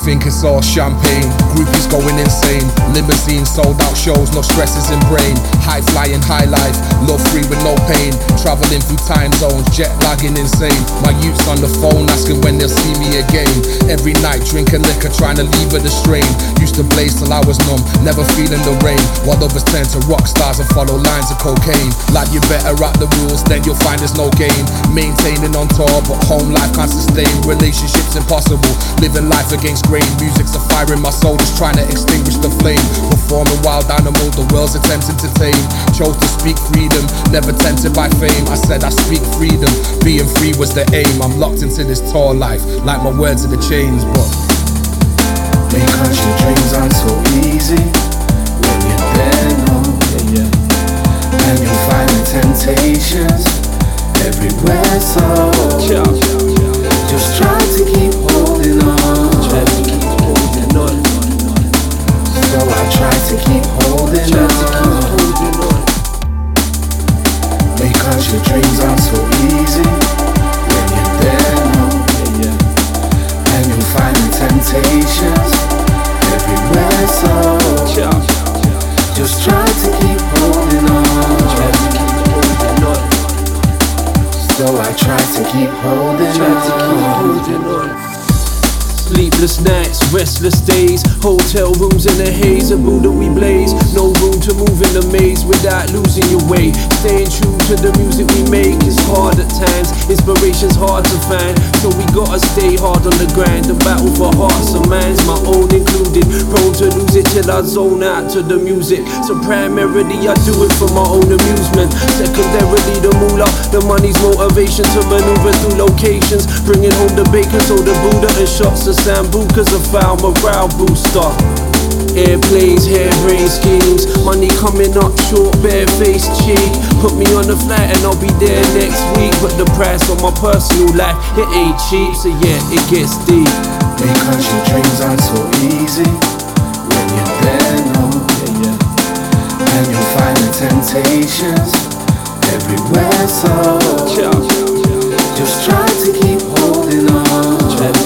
think it's all champagne. Groupies going insane. Limousine sold out shows, no stresses in brain. High flying, high life, love free with no pain. Traveling through time zones, jet lagging insane. My youth's on the phone asking when they'll see me again. Every night drinking liquor, trying to leave it the strain. Used to blaze till I was numb, never feeling the rain. While others turn to rock stars and follow lines of cocaine. Like you better wrap the rules, then you'll find there's no game. Maintaining on tour, but home life can't sustain. Relationships impossible, living life against grain. Music's a fire in my soul, just trying to extinguish the flame. Performing wild animal, the world's attempting to tame. Chose to speak freedom, never tempted by fame. I said I speak freedom, being free was the aim. I'm locked into this tour life, like my words are the chains, but because your dreams aren't so easy when you're there, no. And you'll find the temptations everywhere, so just try to keep holding on. So I try to keep holding on. Because your dreams aren't so easy when you're there, no. And you'll find the temptations everywhere, so just try to keep holding on. So I try to keep holding on. Sleepless nights, restless days, hotel rooms in a haze, a Buddha we blaze. No room to move in the maze without losing your way. Staying true to the music we make is hard at times. Inspiration's hard to find, so we gotta stay hard on the grind. The battle for hearts and minds, my own included. Prone to lose it till I zone out to the music. So primarily I do it for my own amusement. Secondarily the moolah, the money's motivation to maneuver through locations. Bringing home the bacon, so the Buddha and shots of Sambuca's a foul morale booster. Airplanes, harebrained schemes, money coming up short, bare-faced cheek. Put me on the flight and I'll be there next week. But the price on my personal life, it ain't cheap, so yeah, it gets deep. Because your dreams aren't so easy when you're there, no. And you'll find the temptations everywhere, so just try to keep holding on.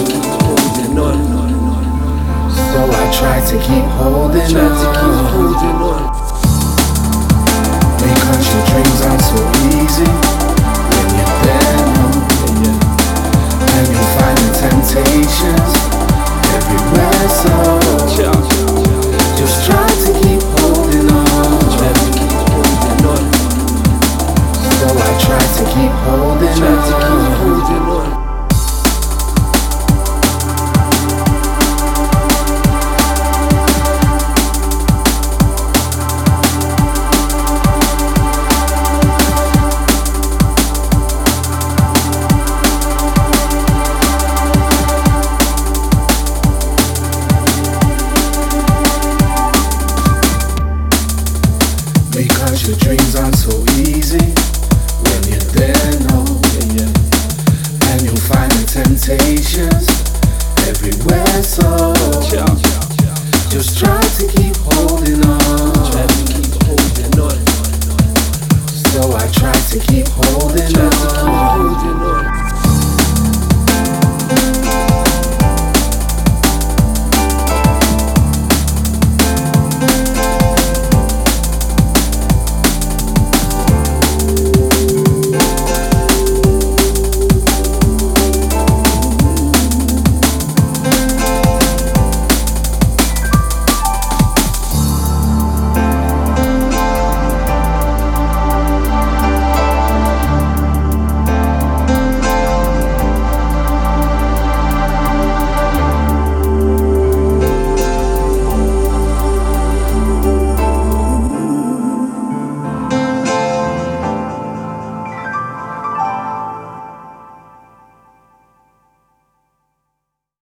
So I try to keep holding on. Because your dreams aren't so easy when you're there, no. And you'll find the temptations everywhere, so just try to keep holding on. So I try to keep holding on. Because your dreams aren't so easy when you're there, no. And you'll find the temptations everywhere, so